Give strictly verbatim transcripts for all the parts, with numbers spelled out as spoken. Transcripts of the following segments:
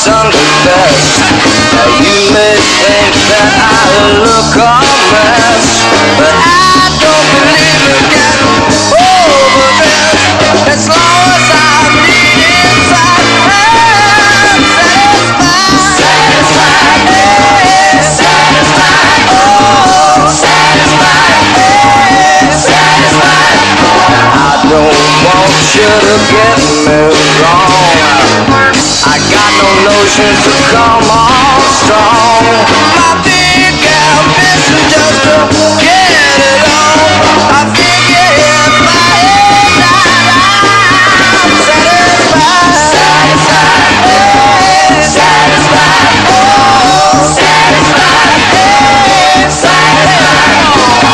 Sunday best. Now you may think that I look a mess, but I don't believe in getting over this. As long as I bleed inside, I'm satisfied. Satisfied, yeah, satisfied. Oh, satisfied, yeah, satisfied. I don't want you to get me wrong. I got no notions to come on strong. My big ambition just to get it on. I figure if I hit that, I'm satisfied. Satisfied, yeah, satisfied. Oh, satisfied, yeah, satisfied.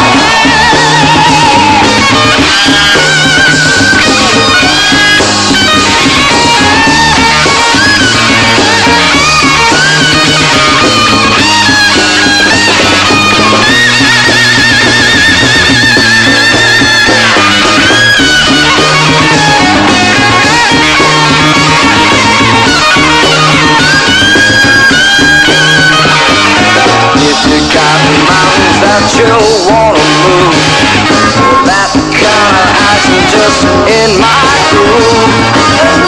That you wanna move, that kind of action just in my groove.